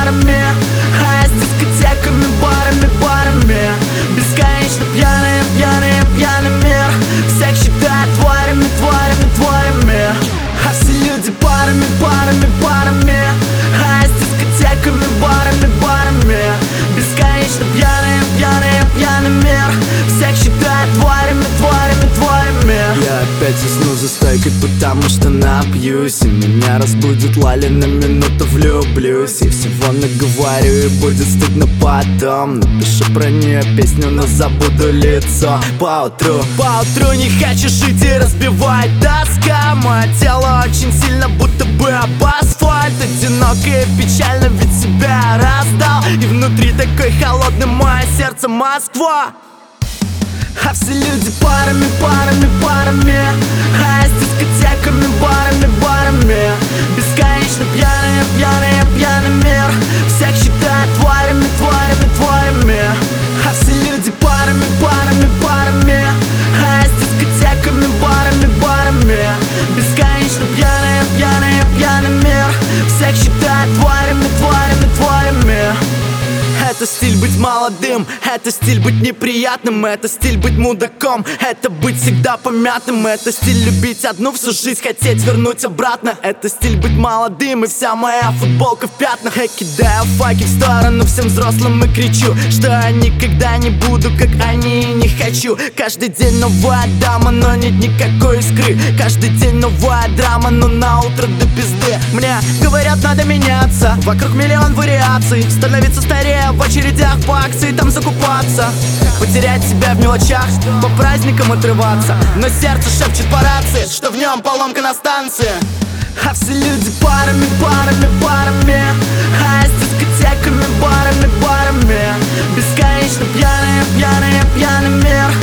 парами, а я с дискотеками, барами, барами. Бесконечно пьяные, пьяные, пьяный мир всех считает тварями, тварями, тварями. А все люди парами, парами, парами, а я с дискотеками, барами, барами. Бесконечно пьяные, пьяные, пьяный мир всех считает тварями, тварями, тварями. Я опять усну за стойкой, потому что напьюсь, и меня разбудит Лали, на минуту влюблюсь. И всего наговорю, и будет стыдно потом. Напишу про нее песню, но забуду лицо. Поутру не хочу жить и разбивать доска. Мое тело очень сильно будто бы об асфальт. Одиноко и печально, ведь себя раздал. И внутри такой холодный мое сердце Москва. А все люди парами, парами, парами, а я с дискотеками, барами, барами. Бесконечно пьяные, пьяные, пьяный мир всех считает тварями, тварями, тварями. А все люди парами, парами, парами, а я с дискотеками, барами, барами. Бесконечно пьяные, пьяные, пьяный мир всех считает тварями, тварями, тварями. Это стиль быть молодым, это стиль быть неприятным, это стиль быть мудаком, это быть всегда помятым. Это стиль любить одну всю жизнь, хотеть вернуть обратно. Это стиль быть молодым, и вся моя футболка в пятнах. Я кидаю факи в сторону всем взрослым и кричу, что я никогда не буду как они, и не хочу. Каждый день новая дама, но нет никакой искры. Каждый день новая драма, но на утро до пизды. Мне говорят, надо меняться, вокруг миллион вариаций, становиться старее в очередях по акции, там закупаться. Потерять себя в мелочах, по праздникам отрываться. Но сердце шепчет по рации, что в нем поломка на станции. А все люди парами, парами, парами, а я с дискотеками, барами, барами. Бесконечно пьяные, пьяные, пьяный мир